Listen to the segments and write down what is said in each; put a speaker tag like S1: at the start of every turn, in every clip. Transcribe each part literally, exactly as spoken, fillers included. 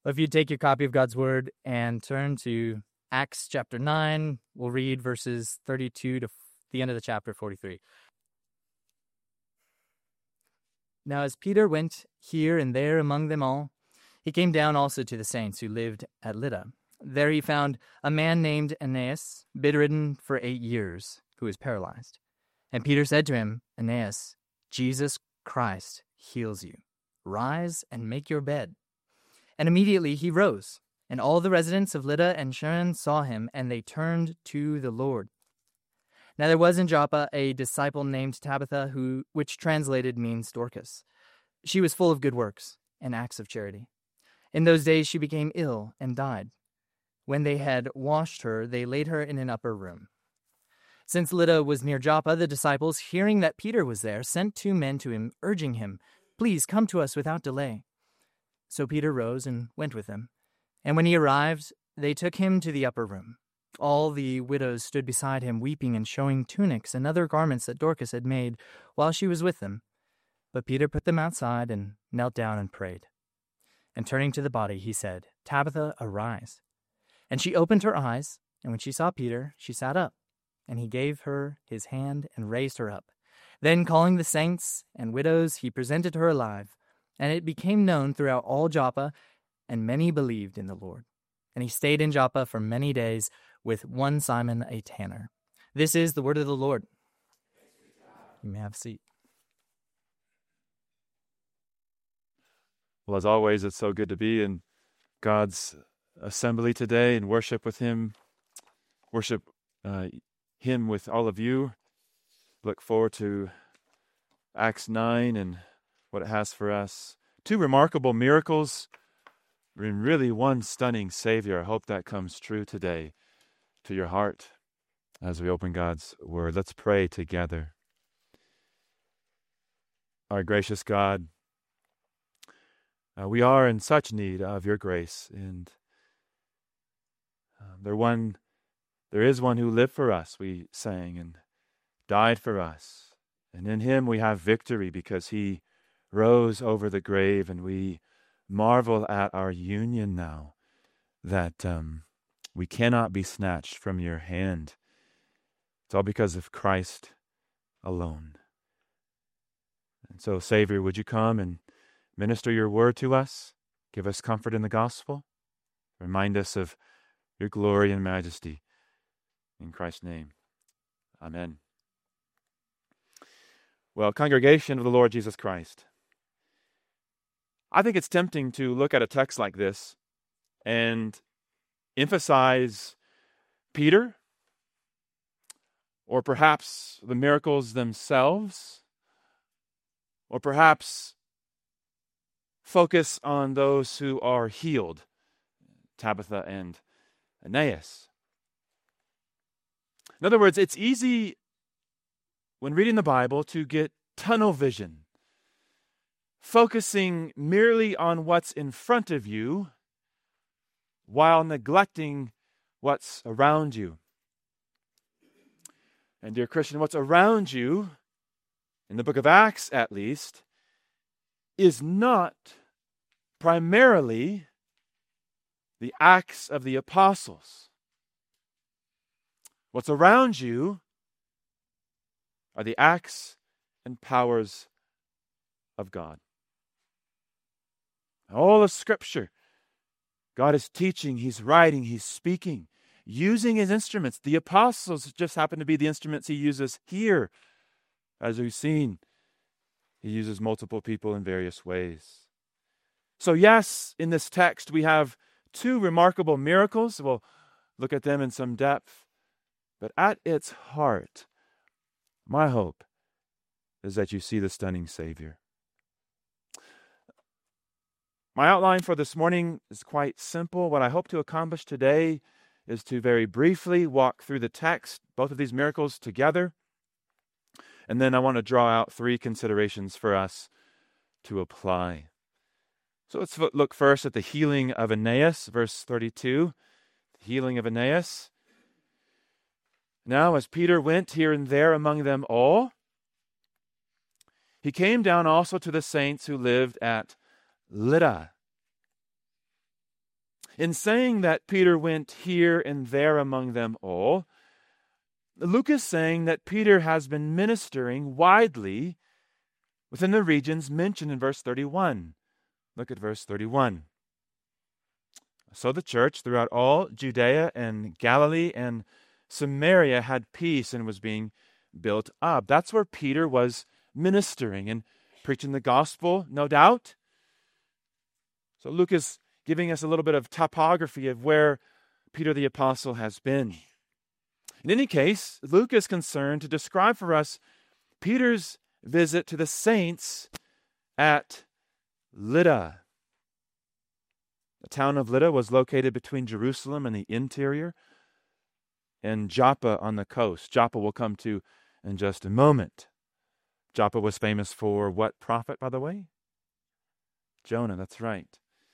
S1: If you take your copy of God's Word and turn to Acts chapter nine, we'll read verses thirty-two to the end of the chapter, forty-three. Now as Peter went here and there among them all, he came down also to the saints who lived at Lydda. There he found a man named Aeneas, bedridden for eight years, who was paralyzed. And Peter said to him, Aeneas, Jesus Christ heals you. Rise and make your bed. And immediately he rose, and all the residents of Lydda and Sharon saw him, and they turned to the Lord. Now there was in Joppa a disciple named Tabitha, who, which translated means Dorcas. She was full of good works and acts of charity. In those days she became ill and died. When they had washed her, they laid her in an upper room. Since Lydda was near Joppa, the disciples, hearing that Peter was there, sent two men to him, urging him, Please come to us without delay. So Peter rose and went with them. And when he arrived, they took him to the upper room. All the widows stood beside him, weeping and showing tunics and other garments that Dorcas had made while she was with them. But Peter put them outside and knelt down and prayed. And turning to the body, he said, Tabitha, arise. And she opened her eyes, and when she saw Peter, she sat up. And he gave her his hand and raised her up. Then calling the saints and widows, he presented her alive. And it became known throughout all Joppa, and many believed in the Lord. And he stayed in Joppa for many days with one Simon a tanner. This is the word of the Lord. You may have a seat.
S2: Well, as always, it's so good to be in God's assembly today and worship with Him, worship uh, Him with all of you. Look forward to Acts nine and what it has for us. Two remarkable miracles and really one stunning Savior. I hope that comes true today to your heart as we open God's Word. Let's pray together. Our gracious God, uh, we are in such need of your grace, and um, there one, there is one who lived for us, we sang, and died for us. And in him we have victory because he rose over the grave, and we marvel at our union now, that um, we cannot be snatched from your hand. It's all because of Christ alone. And so, Savior, would you come and minister your word to us? Give us comfort in the gospel. Remind us of your glory and majesty. In Christ's name, amen. Well, congregation of the Lord Jesus Christ, I think it's tempting to look at a text like this and emphasize Peter, or perhaps the miracles themselves, or perhaps focus on those who are healed, Tabitha and Aeneas. In other words, it's easy when reading the Bible to get tunnel vision, focusing merely on what's in front of you while neglecting what's around you. And dear Christian, what's around you, in the book of Acts at least, is not primarily the Acts of the apostles. What's around you are the acts and powers of God. All of Scripture, God is teaching, He's writing, He's speaking, using His instruments. The apostles just happen to be the instruments He uses here. As we've seen, He uses multiple people in various ways. So yes, in this text we have two remarkable miracles. We'll look at them in some depth. But at its heart, my hope is that you see the stunning Savior. My outline for this morning is quite simple. What I hope to accomplish today is to very briefly walk through the text, both of these miracles together. And then I want to draw out three considerations for us to apply. So let's look first at the healing of Aeneas, verse thirty-two. The healing of Aeneas. Now, as Peter went here and there among them all, he came down also to the saints who lived at Lydda. In saying that Peter went here and there among them all, Luke is saying that Peter has been ministering widely within the regions mentioned in verse thirty-one. Look at verse thirty-one. So the church throughout all Judea and Galilee and Samaria had peace and was being built up. That's where Peter was ministering and preaching the gospel, no doubt. So Luke is giving us a little bit of topography of where Peter the apostle has been. In any case, Luke is concerned to describe for us Peter's visit to the saints at Lydda. The town of Lydda was located between Jerusalem and the interior and Joppa on the coast. Joppa we'll come to in just a moment. Joppa was famous for what prophet, by the way? Jonah, that's right.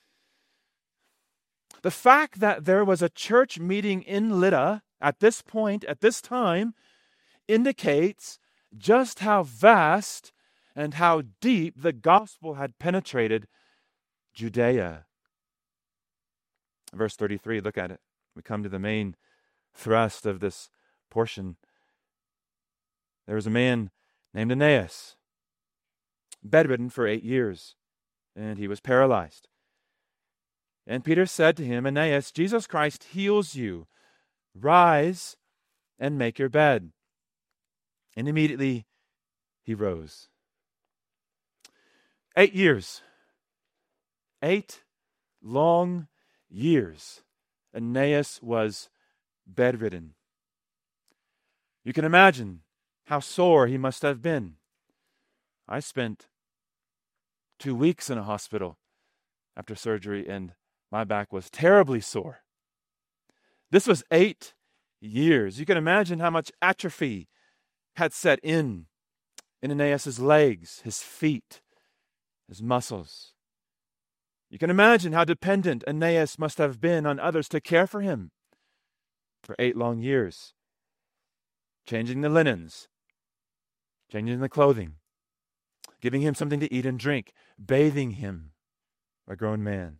S2: The fact that there was a church meeting in Lydda at this point, at this time, indicates just how vast and how deep the gospel had penetrated Judea. Verse thirty-three, look at it. We come to the main thrust of this portion. There was a man named Aeneas, bedridden for eight years, and he was paralyzed. And Peter said to him, Aeneas, Jesus Christ heals you. Rise and make your bed. And immediately he rose. Eight years. Eight long years. Aeneas was bedridden. You can imagine how sore he must have been. I spent two weeks in a hospital after surgery, and my back was terribly sore. This was eight years. You can imagine how much atrophy had set in in Aeneas' legs, his feet, his muscles. You can imagine how dependent Aeneas must have been on others to care for him for eight long years. Changing the linens, changing the clothing, giving him something to eat and drink, bathing him, a grown man.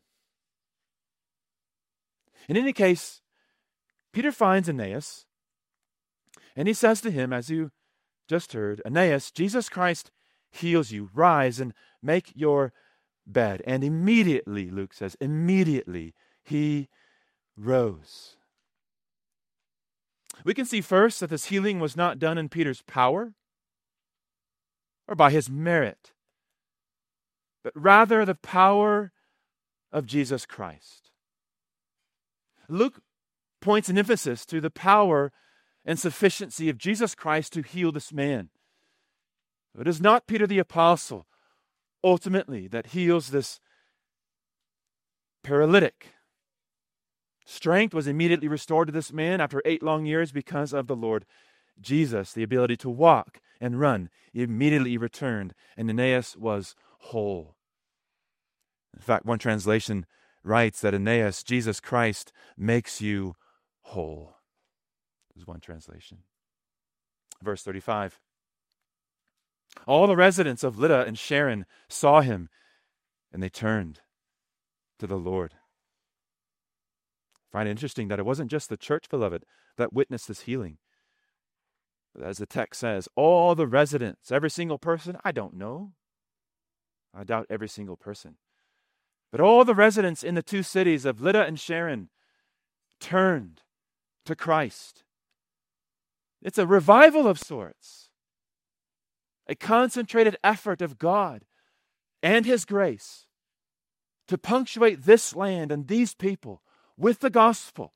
S2: In any case, Peter finds Aeneas, and he says to him, as you just heard, Aeneas, Jesus Christ heals you. Rise and make your bed. And immediately, Luke says, immediately he rose. We can see first that this healing was not done in Peter's power or by his merit, but rather the power of Jesus Christ. Luke points an emphasis to the power and sufficiency of Jesus Christ to heal this man. It is not Peter the apostle, ultimately, that heals this paralytic. Strength was immediately restored to this man after eight long years because of the Lord Jesus. The ability to walk and run immediately returned, and Aeneas was whole. In fact, one translation writes that Aeneas, Jesus Christ, makes you whole. This is one translation. Verse thirty-five. All the residents of Lydda and Sharon saw him, and they turned to the Lord. I find it interesting that it wasn't just the church, beloved, that witnessed this healing. But as the text says, all the residents, every single person, I don't know. I doubt every single person. But all the residents in the two cities of Lydda and Sharon turned to Christ. It's a revival of sorts, a concentrated effort of God and His grace to punctuate this land and these people with the gospel.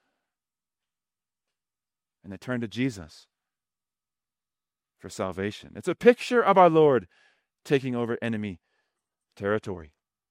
S2: And they turned to Jesus for salvation. It's a picture of our Lord taking over enemy territory.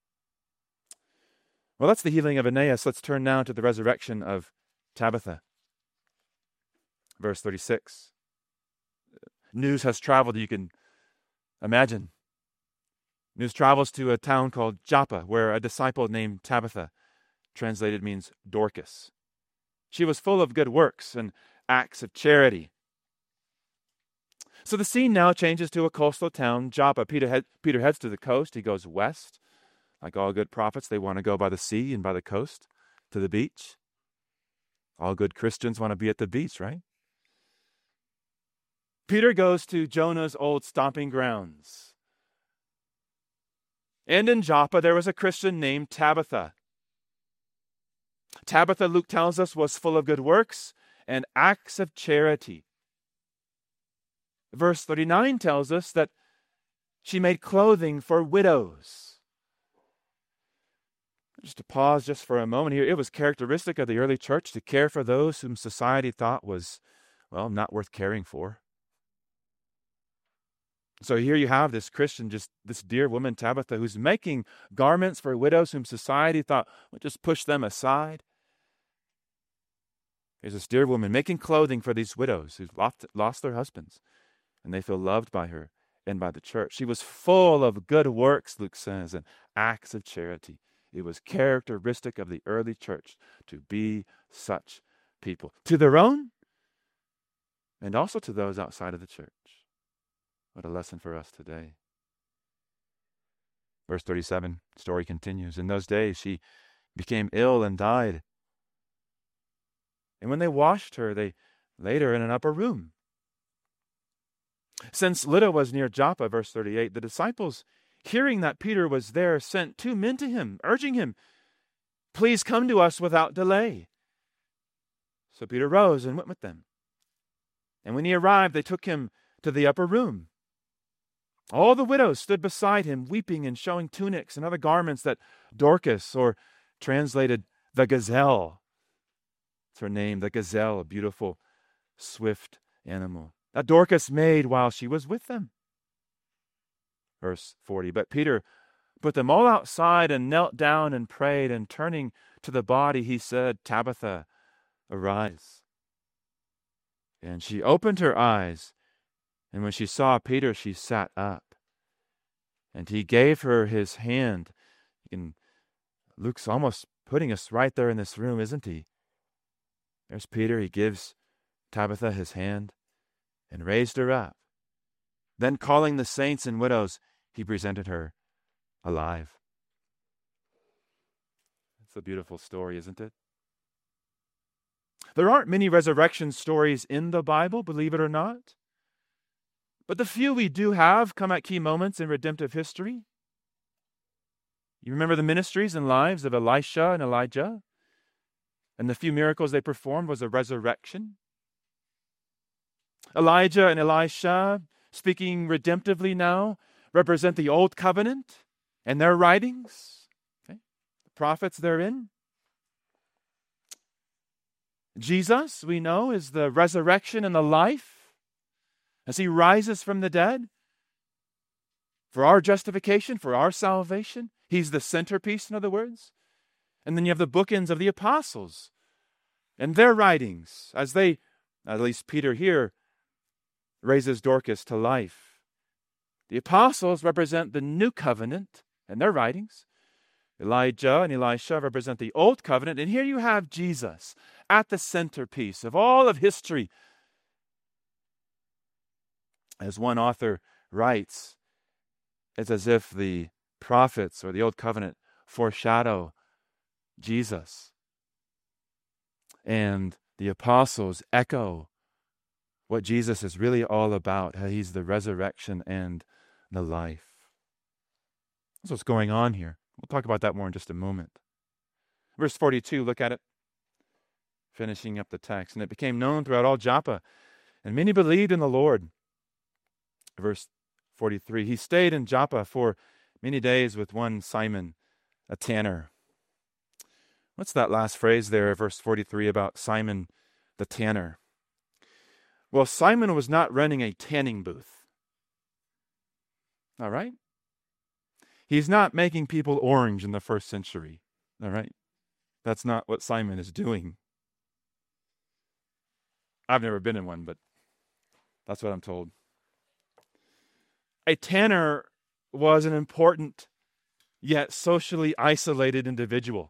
S2: Well, that's the healing of Aeneas. Let's turn now to the resurrection of Tabitha. Verse thirty-six. News has traveled, you can imagine. News travels to a town called Joppa, where a disciple named Tabitha, translated means Dorcas. She was full of good works and acts of charity. So the scene now changes to a coastal town, Joppa. Peter, head, Peter heads to the coast. He goes west. Like all good prophets, they want to go by the sea and by the coast. to the beach. All good Christians want to be at the beach, right? Peter goes to Jonah's old stomping grounds. And in Joppa, there was a Christian named Tabitha. Tabitha, Luke tells us, was full of good works and acts of charity. Verse thirty-nine tells us that she made clothing for widows. Just to pause just for a moment here, it was characteristic of the early church to care for those whom society thought was, well, not worth caring for. So here you have this Christian, just this dear woman, Tabitha, who's making garments for widows whom society thought would just push them aside. Here's this dear woman making clothing for these widows who've lost, lost their husbands, and they feel loved by her and by the church. She was full of good works, Luke says, and acts of charity. It was characteristic of the early church to be such people, to their own and also to those outside of the church. What a lesson for us today. Verse thirty-seven, story continues. In those days she became ill and died. And when they washed her, they laid her in an upper room. Since Lydda was near Joppa, verse thirty-eight, the disciples, hearing that Peter was there, sent two men to him, urging him, "Please come to us without delay." So Peter rose and went with them. And when he arrived, they took him to the upper room. All the widows stood beside him, weeping and showing tunics and other garments that Dorcas, or translated the gazelle, it's her name, the gazelle, a beautiful, swift animal, that Dorcas made while she was with them. Verse forty, but Peter put them all outside and knelt down and prayed, and turning to the body, he said, "Tabitha, arise." And she opened her eyes, and when she saw Peter, she sat up. And he gave her his hand. And Luke's almost putting us right there in this room, isn't he? There's Peter. He gives Tabitha his hand and raised her up. Then calling the saints and widows, he presented her alive. It's a beautiful story, isn't it? There aren't many resurrection stories in the Bible, believe it or not. But the few we do have come at key moments in redemptive history. You remember the ministries and lives of Elisha and Elijah? And the few miracles they performed was a resurrection. Elijah and Elisha, speaking redemptively now, represent the Old Covenant and their writings, okay? The prophets therein. Jesus, we know, is the resurrection and the life as he rises from the dead for our justification, for our salvation. He's the centerpiece, in other words. And then you have the bookends of the apostles and their writings as they, at least Peter here, raises Dorcas to life. The apostles represent the new covenant and their writings. Elijah and Elisha represent the old covenant. And here you have Jesus at the centerpiece of all of history. As one author writes, it's as if the prophets or the old covenant foreshadow Jesus. And the apostles echo what Jesus is really all about, how he's the resurrection and the life. That's what's going on here. We'll talk about that more in just a moment. Verse forty-two, look at it. Finishing up the text. And it became known throughout all Joppa, and many believed in the Lord. Verse forty-three, he stayed in Joppa for many days with one Simon, a tanner. What's that last phrase there, verse forty-three, about Simon the tanner? Well, Simon was not running a tanning booth. All right? He's not making people orange in the first century. All right? That's not what Simon is doing. I've never been in one, but that's what I'm told. A tanner was an important yet socially isolated individual.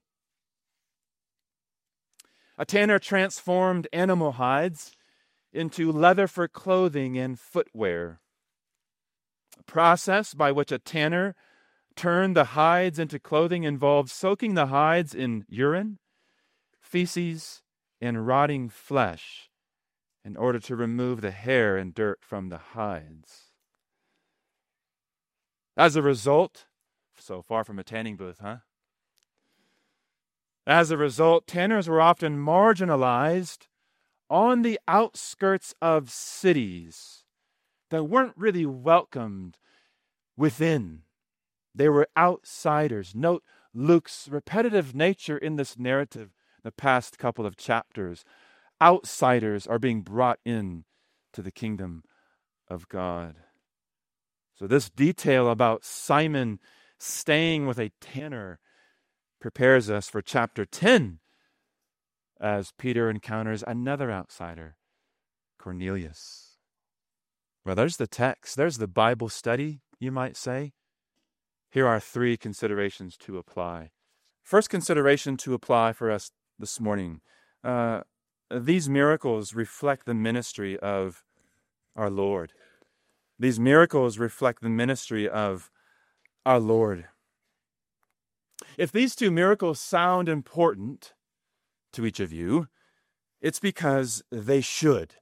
S2: A tanner transformed animal hides into leather for clothing and footwear. A process by which a tanner turned the hides into clothing involved soaking the hides in urine feces and rotting flesh in order to remove the hair and dirt from the hides. As a result, so far from a tanning booth, huh? As a result, tanners were often marginalized on the outskirts of cities that weren't really welcomed within. They were outsiders. Note Luke's repetitive nature in this narrative, the past couple of chapters. Outsiders are being brought in to the kingdom of God. So this detail about Simon staying with a tanner prepares us for chapter ten as Peter encounters another outsider, Cornelius. Well, there's the text. There's the Bible study, you might say. Here are three considerations to apply. First consideration to apply for us this morning. Uh, these miracles reflect the ministry of our Lord. These miracles reflect the ministry of our Lord. If these two miracles sound important to each of you, it's because they should.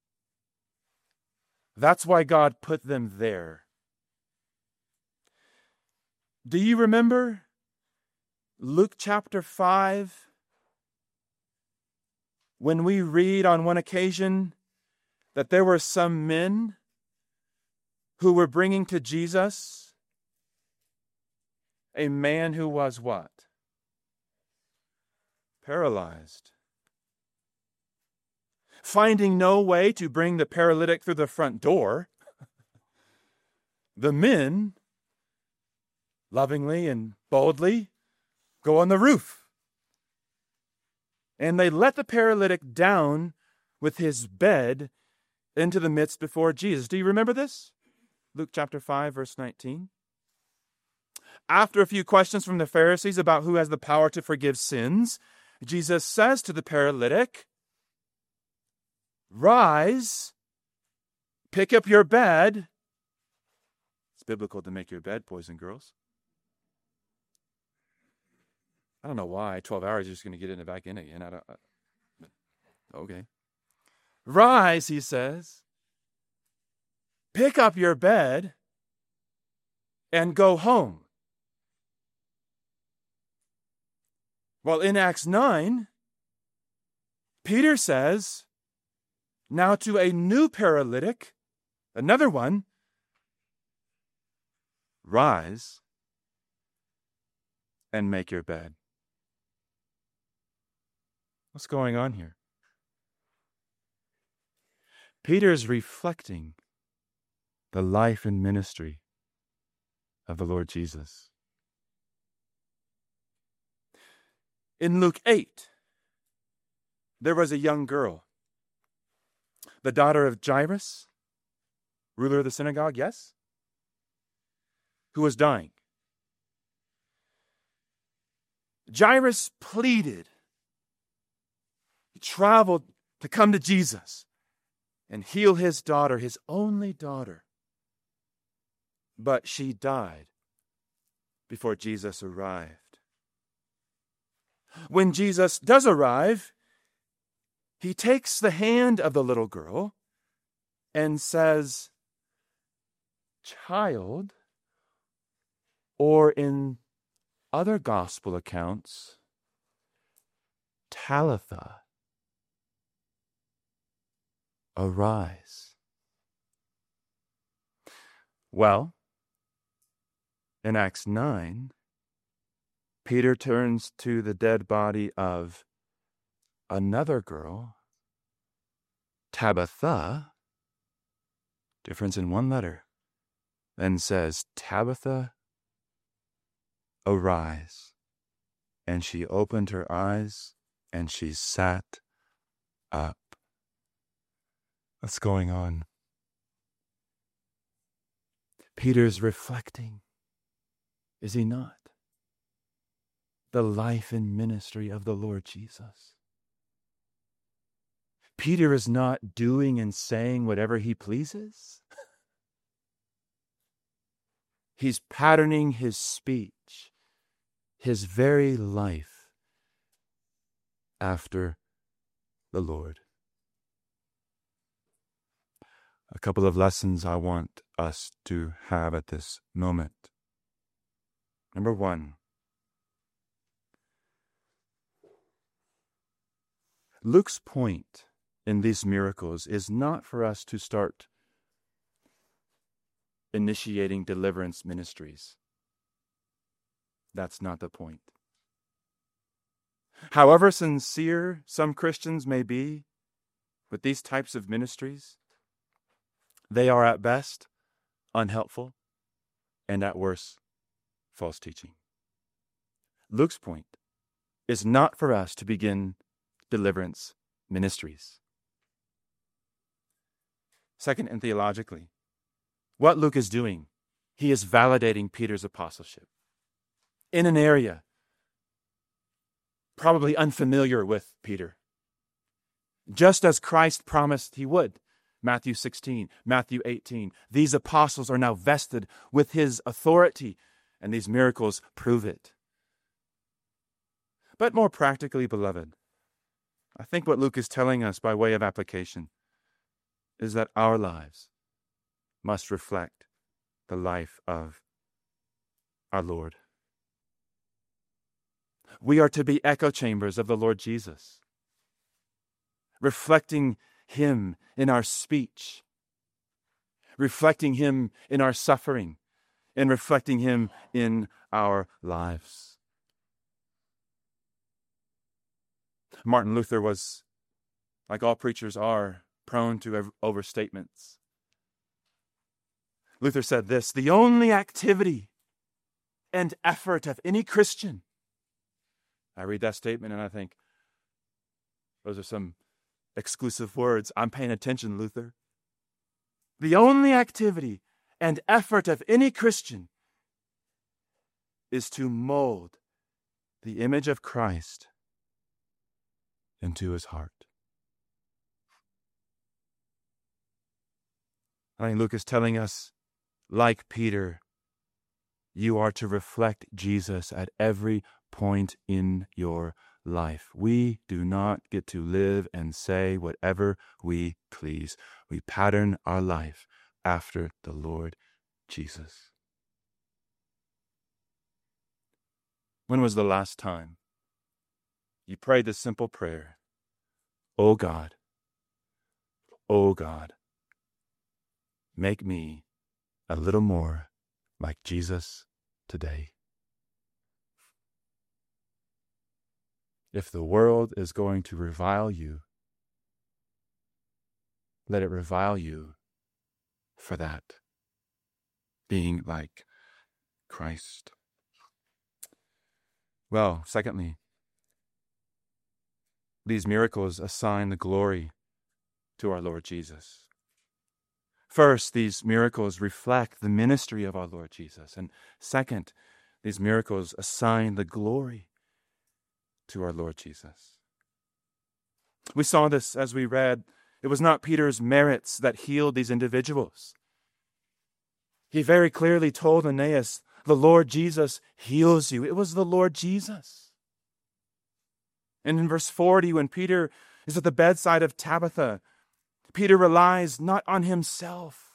S2: That's why God put them there. Do you remember Luke chapter five? When we read on one occasion that there were some men who were bringing to Jesus a man who was what? Paralyzed. Finding no way to bring the paralytic through the front door, the men lovingly and boldly go on the roof. And they let the paralytic down with his bed into the midst before Jesus. Do you remember this? Luke chapter five, verse nineteen. After a few questions from the Pharisees about who has the power to forgive sins, Jesus says to the paralytic, "Rise, pick up your bed." It's biblical to make your bed, boys and girls. I don't know why. twelve hours, you're just going to get in and back in again. I don't, I, okay. Rise, he says. Pick up your bed and go home. Well, in Acts nine, Peter says, now to a new paralytic, another one, rise and make your bed. What's going on here? Peter's reflecting the life and ministry of the Lord Jesus. In Luke eight, there was a young girl, the daughter of Jairus, ruler of the synagogue, yes, who was dying. Jairus pleaded. He traveled to come to Jesus and heal his daughter, his only daughter. But she died before Jesus arrived. When Jesus does arrive, he takes the hand of the little girl and says, "Child," or in other gospel accounts, "Talitha, arise." Well, in Acts nine, Peter turns to the dead body of another girl, Tabitha, difference in one letter, and says, "Tabitha, arise." And she opened her eyes and she sat up. What's going on? Peter's reflecting, is he not? The life and ministry of the Lord Jesus. Peter is not doing and saying whatever he pleases. He's patterning his speech, his very life, after the Lord. A couple of lessons I want us to have at this moment. Number one, Luke's point in these miracles is not for us to start initiating deliverance ministries. That's not the point. However sincere some Christians may be with these types of ministries, they are at best unhelpful and at worst false teaching. Luke's point is not for us to begin deliverance ministries. Second, and theologically, what Luke is doing, he is validating Peter's apostleship in an area probably unfamiliar with Peter, just as Christ promised he would. Matthew sixteen, Matthew eighteen. These apostles are now vested with his authority, and these miracles prove it. But more practically, beloved, I think what Luke is telling us by way of application is that our lives must reflect the life of our Lord. We are to be echo chambers of the Lord Jesus, reflecting him in our speech, reflecting him in our suffering, and reflecting him in our lives. Martin Luther was, like all preachers are, prone to overstatements. Luther said this: the only activity and effort of any Christian. I read that statement and I think, those are some exclusive words. I'm paying attention, Luther. The only activity and effort of any Christian is to mold the image of Christ into his heart. I think Luke is telling us, like Peter, you are to reflect Jesus at every point in your life. We do not get to live and say whatever we please. We pattern our life after the Lord Jesus. When was the last time you prayed this simple prayer? Oh God, oh God, make me a little more like Jesus today. If the world is going to revile you, let it revile you for that, being like Christ. Well, secondly, these miracles assign the glory to our Lord Jesus. First, these miracles reflect the ministry of our Lord Jesus. And second, these miracles assign the glory to our Lord Jesus. We saw this as we read. It was not Peter's merits that healed these individuals. He very clearly told Aeneas, the Lord Jesus heals you. It was the Lord Jesus. And in verse forty, when Peter is at the bedside of Tabitha, Peter relies not on himself,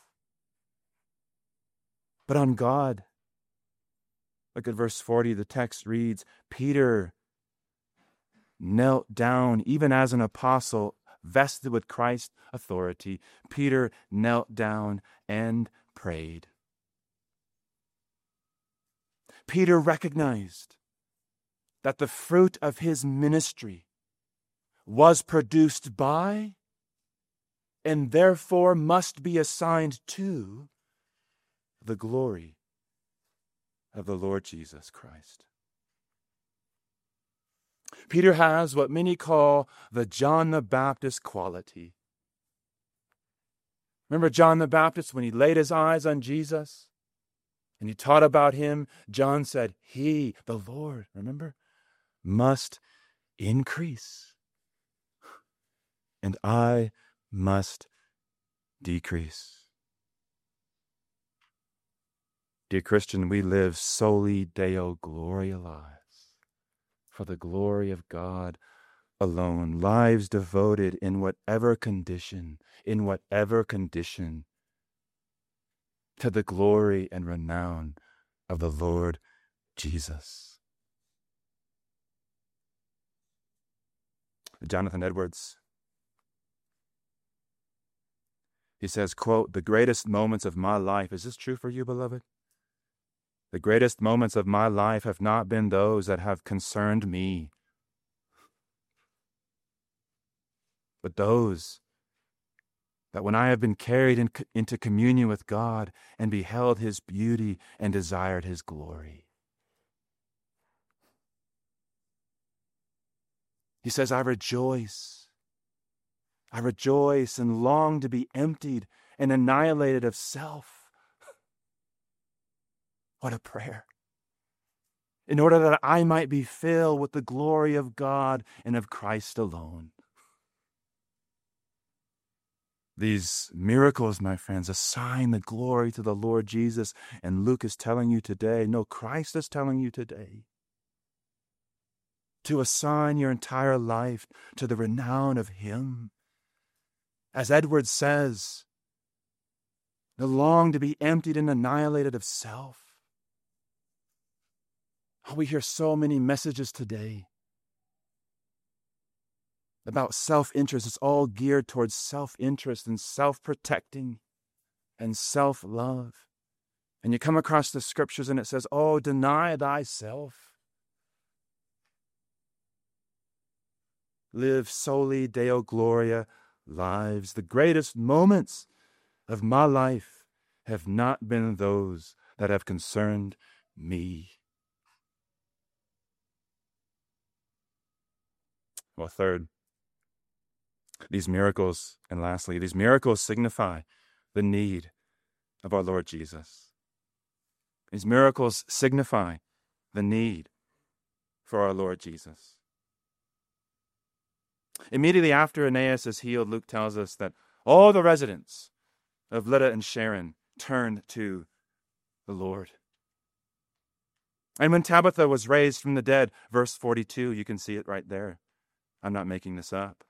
S2: but on God. Look at verse forty. The text reads, Peter knelt down, even as an apostle vested with Christ's authority. Peter knelt down and prayed. Peter recognized that the fruit of his ministry was produced by and therefore must be assigned to the glory of the Lord Jesus Christ. Peter has what many call the John the Baptist quality. Remember John the Baptist, when he laid his eyes on Jesus and he taught about him, John said, he, the Lord, remember, must increase, and I must decrease. Dear Christian, we live soli Deo Gloria lives, for the glory of God alone, lives devoted in whatever condition, in whatever condition, to the glory and renown of the Lord Jesus. Jonathan Edwards, he says, quote, "The greatest moments of my life," is this true for you, beloved? "The greatest moments of my life have not been those that have concerned me, but those that when I have been carried in, into communion with God and beheld His beauty and desired His glory." He says, I rejoice. I rejoice and long to be emptied and annihilated of self. What a prayer. In order that I might be filled with the glory of God and of Christ alone. These miracles, my friends, assign the glory to the Lord Jesus. And Luke is telling you today, no, Christ is telling you today, to assign your entire life to the renown of Him. As Edwards says, the long to be emptied and annihilated of self. Oh, we hear so many messages today about self-interest. It's all geared towards self-interest and self-protecting and self-love. And you come across the scriptures and it says, oh, deny thyself. Live soli Deo Gloria lives. The greatest moments of my life have not been those that have concerned me. Well, third, these miracles, and lastly, these miracles signify the need of our Lord Jesus. These miracles signify the need for our Lord Jesus. Immediately after Aeneas is healed, Luke tells us that all the residents of Lydda and Sharon turned to the Lord. And when Tabitha was raised from the dead, verse forty-two, you can see it right there. I'm not making this up.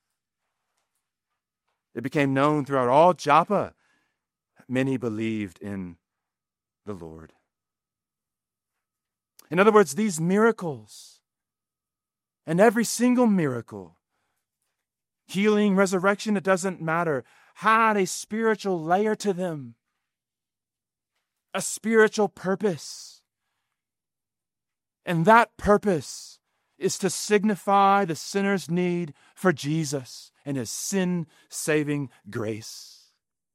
S2: It became known throughout all Joppa. Many believed in the Lord. In other words, these miracles, and every single miracle, healing, resurrection, it doesn't matter, had a spiritual layer to them, a spiritual purpose. And that purpose is to signify the sinner's need for Jesus and His sin-saving grace.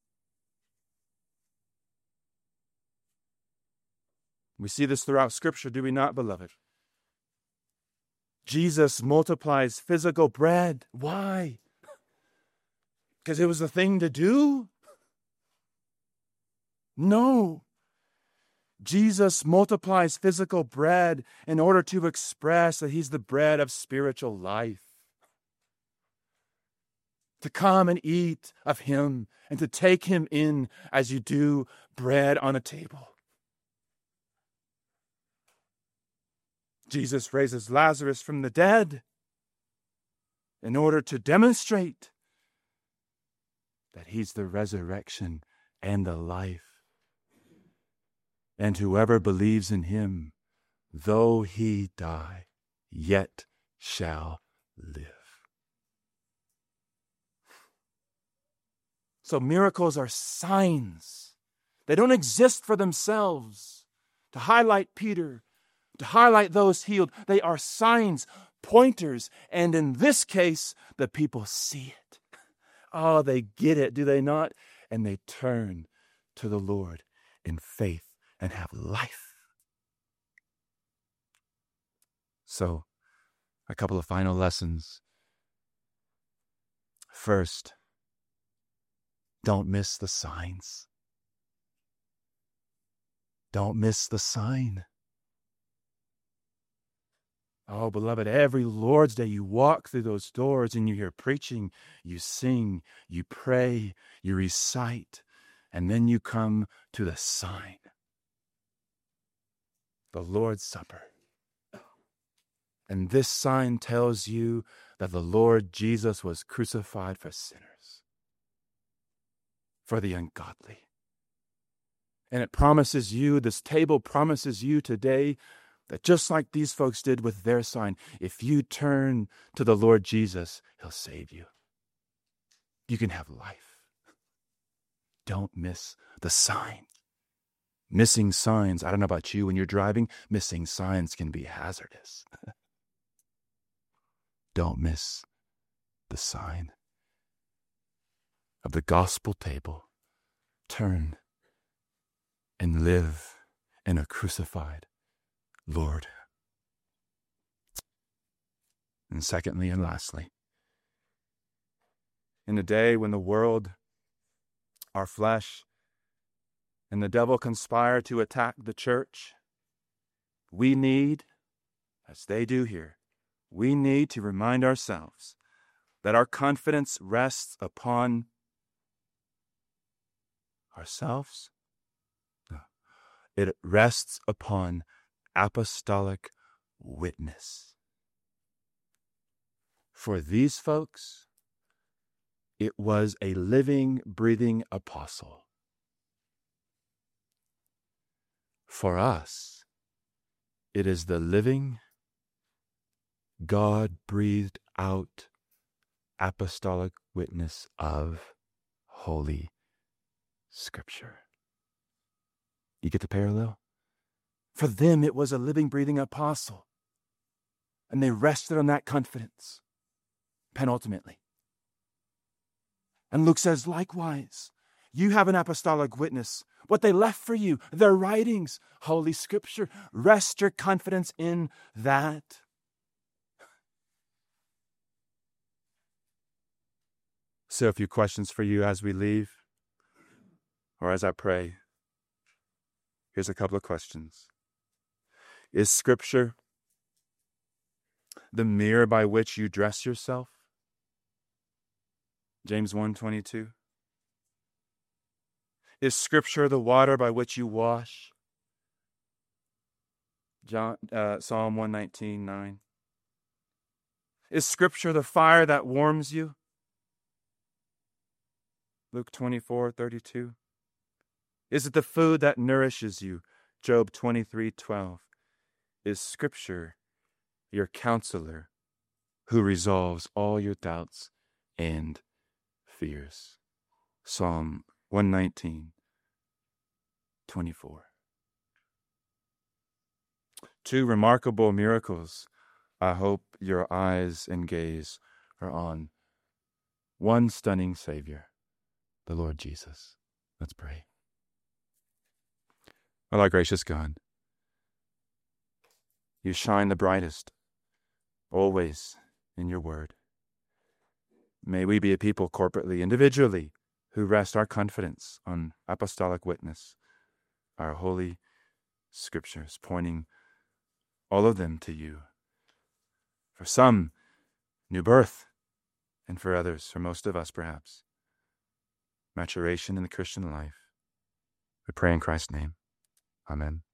S2: We see this throughout Scripture, do we not, beloved? Jesus multiplies physical bread. Why? Because it was the thing to do? No. Jesus multiplies physical bread in order to express that He's the bread of spiritual life. To come and eat of Him and to take Him in as you do bread on a table. Jesus raises Lazarus from the dead in order to demonstrate that He's the resurrection and the life. And whoever believes in Him, though he die, yet shall live. So miracles are signs. They don't exist for themselves to highlight Peter, to highlight those healed. They are signs, pointers, and in this case, the people see it. Oh, they get it, do they not? And they turn to the Lord in faith and have life. So, a couple of final lessons. First, don't miss the signs. Don't miss the sign. Oh, beloved, every Lord's Day you walk through those doors and you hear preaching, you sing, you pray, you recite, and then you come to the sign. The Lord's Supper. And this sign tells you that the Lord Jesus was crucified for sinners, for the ungodly. And it promises you, this table promises you today, that just like these folks did with their sign, if you turn to the Lord Jesus, he'll save you. You can have life. Don't miss the sign. Missing signs, I don't know about you, when you're driving, missing signs can be hazardous. Don't miss the sign of the gospel table. Turn and live in a crucified Lord. And secondly and lastly, in a day when the world, our flesh, and the devil conspire to attack the church, we need, as they do here, we need to remind ourselves that our confidence rests upon ourselves. No, it rests upon apostolic witness. For these folks, it was a living, breathing apostle. For us, it is the living, God-breathed out apostolic witness of Holy Scripture. You get the parallel? For them, it was a living, breathing apostle. And they rested on that confidence, penultimately. And Luke says, likewise, you have an apostolic witness. What they left for you, their writings, Holy Scripture. Rest your confidence in that. So a few questions for you as we leave, or as I pray. Here's a couple of questions. Is Scripture the mirror by which you dress yourself? James one twenty-two. Is Scripture the water by which you wash? John, uh, Psalm one nineteen, nine. Is Scripture the fire that warms you? Luke twenty-four, thirty-two. Is it the food that nourishes you? Job twenty-three, twelve. Is Scripture your counselor who resolves all your doubts and fears? Psalm one nineteen, twenty-four. Two remarkable miracles I hope your eyes and gaze are on. One stunning Savior, the Lord Jesus. Let's pray. Well, our gracious God, you shine the brightest always in your word. May we be a people corporately, individually, who rest our confidence on apostolic witness, our holy Scriptures, pointing all of them to you. For some, new birth, and for others, for most of us perhaps, maturation in the Christian life. We pray in Christ's name. Amen.